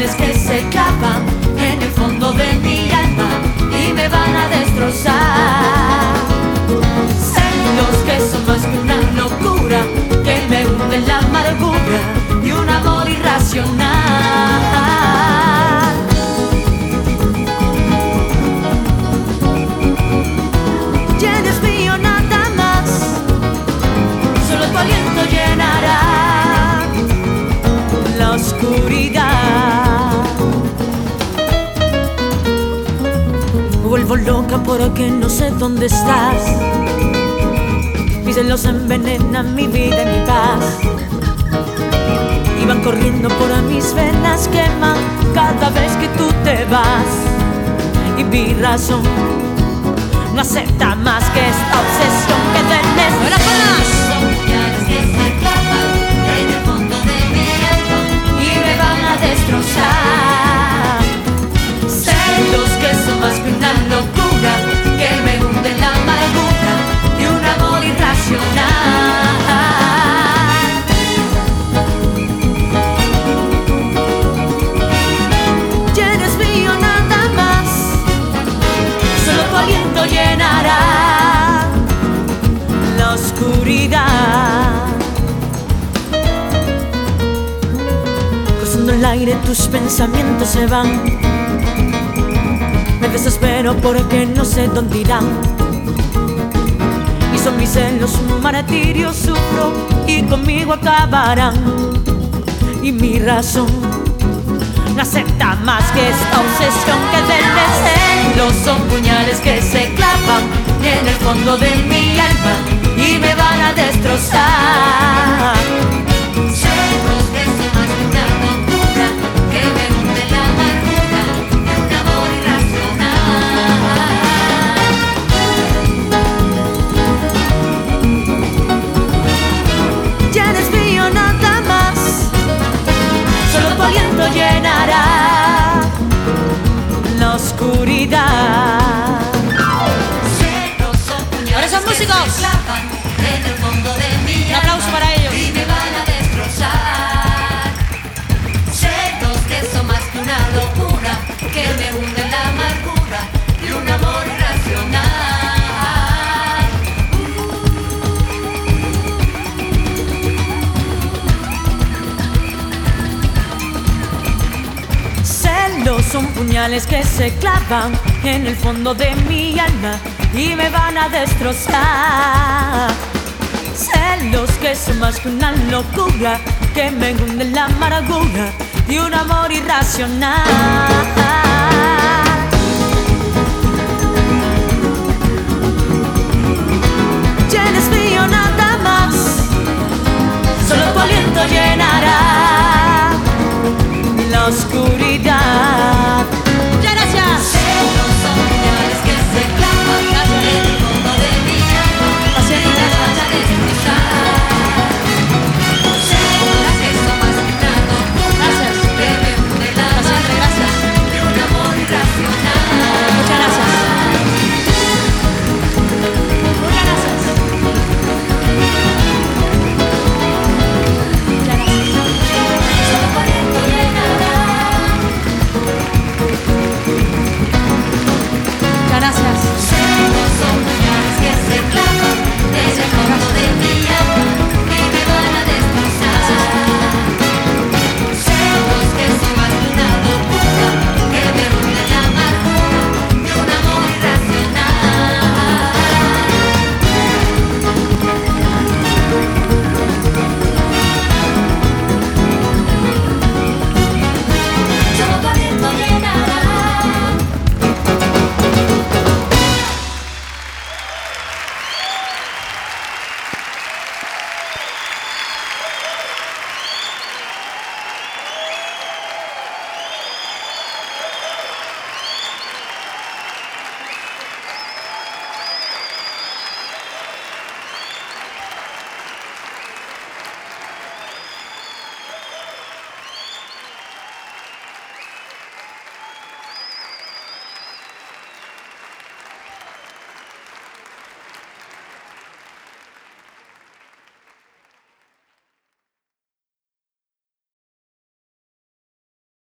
puñales que se clavan en el fondo de mi alma y me van a destrozar. Celos que son más que una locura, que me hunde en la amargura y un amor irracional. Ya eres mío nada más, solo tu aliento llenará la oscuridad. Vuelvo loca porque no sé dónde estás. Mis celos envenenan mi vida y mi paz, y van corriendo por mis venas, queman cada vez que tú te vas. Y mi razón no acepta más que esta obsesión que tenés. ¡No la paras! Son puñales que se clavan en el fondo de mi alma Y me van a destrozar. Celos que son más que una locura, que me hunde en la amargura de un amor irracional. Ya eres mío nada más, solo tu aliento llenará la oscuridad. Cruzando el aire tus pensamientos se van. Me desespero porque no sé dónde irán. Y son mis celos un martirio, sufro y conmigo acabarán. Y mi razón no acepta más que esta obsesión que tenés. Celos son puñales que se clavan en el fondo de mi alma y me van a destrozar. Celos que son más que una locura, que me hunde en la amargura de un amor irracional. Ya eres mío nada más, solo tu aliento llenará la oscuridad. Celos son puñales Ahora son que músicos. se clavan en el fondo de mi Un aplauso alma para ellos. y me van a destrozar. Celos que son más que una locura, que me hunde en la amargura de un amor irracional. Celos son puñales que se clavan en el fondo de mi alma y me van a destrozar. Celos que son más que una locura, que me hunde en la amargura de un amor irracional. Ya eres